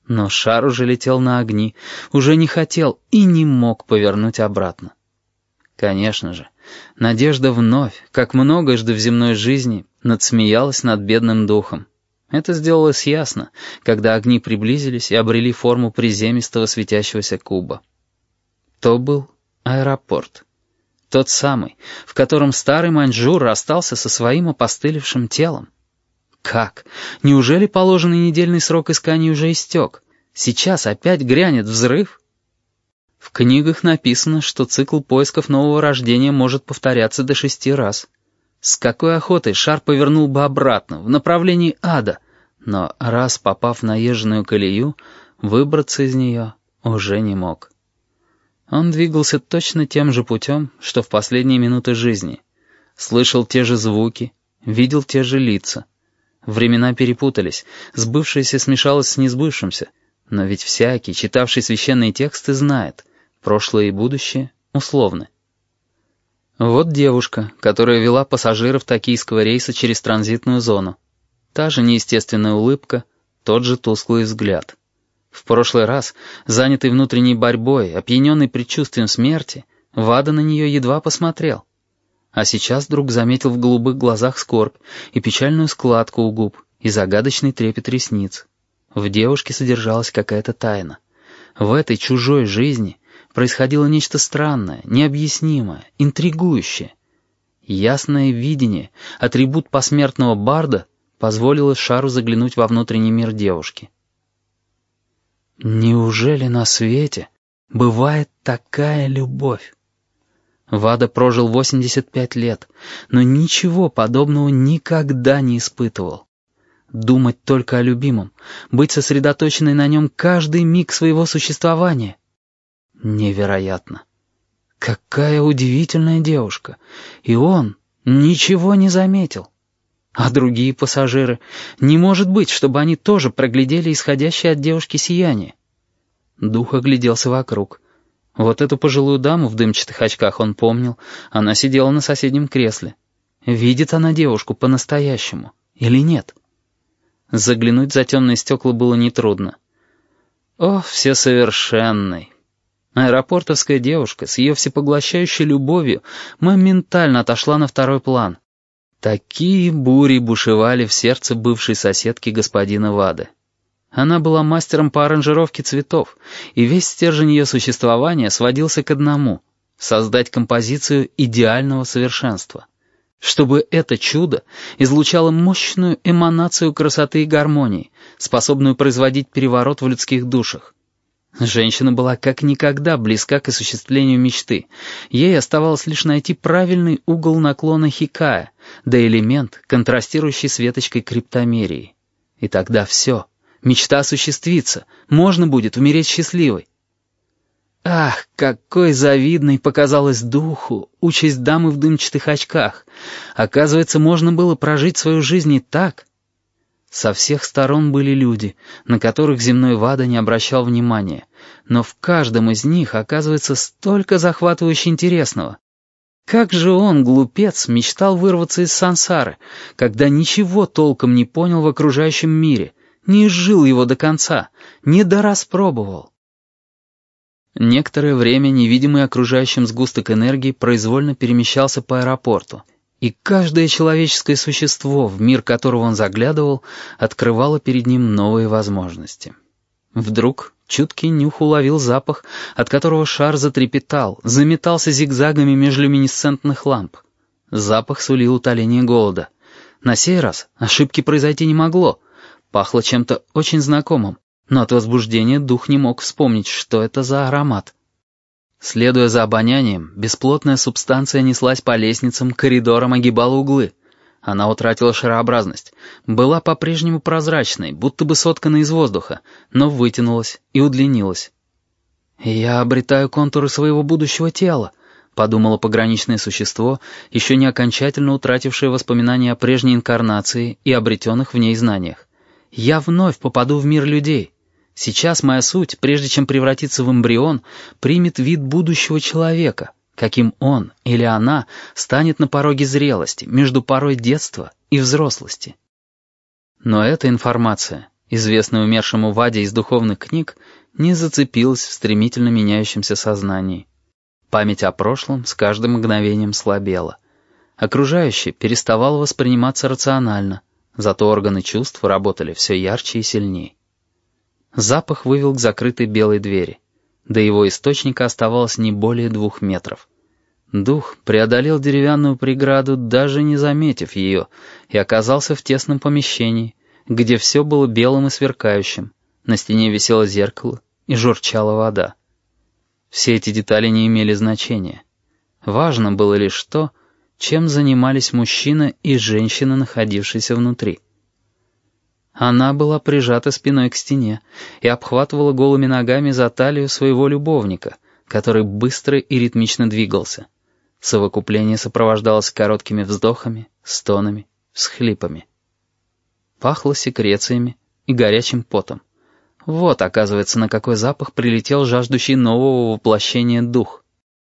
Но шар уже летел на огни, уже не хотел и не мог повернуть обратно. Конечно же, надежда вновь, как многожды в земной жизни, надсмеялась над бедным духом. Это сделалось ясно, когда огни приблизились и обрели форму приземистого светящегося куба. То был аэропорт. Тот самый, в котором старый маньчжур расстался со своим опостылевшим телом. Как? Неужели положенный недельный срок искания уже истек? Сейчас опять грянет взрыв? В книгах написано, что цикл поисков нового рождения может повторяться до 6 раз. С какой охотой шар повернул бы обратно, в направлении ада, но раз попав в наезженную колею, выбраться из нее уже не мог. Он двигался точно тем же путем, что в последние минуты жизни. Слышал те же звуки, видел те же лица. Времена перепутались, сбывшееся смешалось с несбывшимся, но ведь всякий, читавший священные тексты, знает, прошлое и будущее условны. Вот девушка, которая вела пассажиров токийского рейса через транзитную зону. Та же неестественная улыбка, тот же тусклый взгляд. В прошлый раз, занятый внутренней борьбой, опьяненный предчувствием смерти, Вада на нее едва посмотрел. А сейчас вдруг заметил в голубых глазах скорбь и печальную складку у губ, и загадочный трепет ресниц. В девушке содержалась какая-то тайна. В этой чужой жизни происходило нечто странное, необъяснимое, интригующее. Ясное видение, атрибут посмертного барда, позволило шару заглянуть во внутренний мир девушки. Неужели на свете бывает такая любовь? Вада прожил 85 лет, но ничего подобного никогда не испытывал. Думать только о любимом, быть сосредоточенной на нем каждый миг своего существования. Невероятно. Какая удивительная девушка. И он ничего не заметил. А другие пассажиры? Не может быть, чтобы они тоже проглядели исходящее от девушки сияние. Дух огляделся вокруг. Вот эту пожилую даму в дымчатых очках он помнил. Она сидела на соседнем кресле. Видит она девушку по-настоящему или нет? Заглянуть за темные стекла было нетрудно. О, всесовершенный! Аэропортовская девушка с ее всепоглощающей любовью моментально отошла на второй план. Такие бури бушевали в сердце бывшей соседки господина Вады. Она была мастером по аранжировке цветов, и весь стержень ее существования сводился к одному — создать композицию идеального совершенства. Чтобы это чудо излучало мощную эманацию красоты и гармонии, способную производить переворот в людских душах. Женщина была как никогда близка к осуществлению мечты. Ей оставалось лишь найти правильный угол наклона хикая, да элемент, контрастирующий с веточкой криптомерии. И тогда все, мечта осуществится, можно будет умереть счастливой. Ах, какой завидной показалась духу участь дамы в дымчатых очках. Оказывается, можно было прожить свою жизнь и так. Со всех сторон были люди, на которых земной Вада не обращал внимания, но в каждом из них оказывается столько захватывающе интересного. Как же он, глупец, мечтал вырваться из сансары, когда ничего толком не понял в окружающем мире, не изжил его до конца, не дораспробовал. Некоторое время невидимый окружающим сгусток энергии произвольно перемещался по аэропорту, и каждое человеческое существо, в мир которого он заглядывал, открывало перед ним новые возможности. Вдруг чуткий нюх уловил запах, от которого шар затрепетал, заметался зигзагами меж люминесцентных ламп. Запах сулил утоление голода. На сей раз ошибки произойти не могло. Пахло чем-то очень знакомым, но от возбуждения дух не мог вспомнить, что это за аромат. Следуя за обонянием, бесплотная субстанция неслась по лестницам, коридорам, огибала углы. Она утратила шарообразность, была по-прежнему прозрачной, будто бы соткана из воздуха, но вытянулась и удлинилась. «Я обретаю контуры своего будущего тела», — подумало пограничное существо, еще не окончательно утратившее воспоминания о прежней инкарнации и обретенных в ней знаниях. «Я вновь попаду в мир людей. Сейчас моя суть, прежде чем превратиться в эмбрион, примет вид будущего человека, каким он или она станет на пороге зрелости, между порой детства и взрослости». Но эта информация известное умершему Ваде из духовных книг, не зацепилось в стремительно меняющемся сознании. Память о прошлом с каждым мгновением слабела. Окружающее переставало восприниматься рационально, зато органы чувств работали все ярче и сильнее. Запах вывел к закрытой белой двери. До его источника оставалось не более 2 метров. Дух преодолел деревянную преграду, даже не заметив ее, и оказался в тесном помещении, где все было белым и сверкающим. На стене висело зеркало и журчала вода. Все эти детали не имели значения. Важно было лишь то, чем занимались мужчина и женщина, находившиеся внутри. Она была прижата спиной к стене и обхватывала голыми ногами за талию своего любовника, который быстро и ритмично двигался. Совокупление сопровождалось короткими вздохами, стонами, всхлипами. Пахло секрециями и горячим потом. Вот, оказывается, на какой запах прилетел жаждущий нового воплощения дух.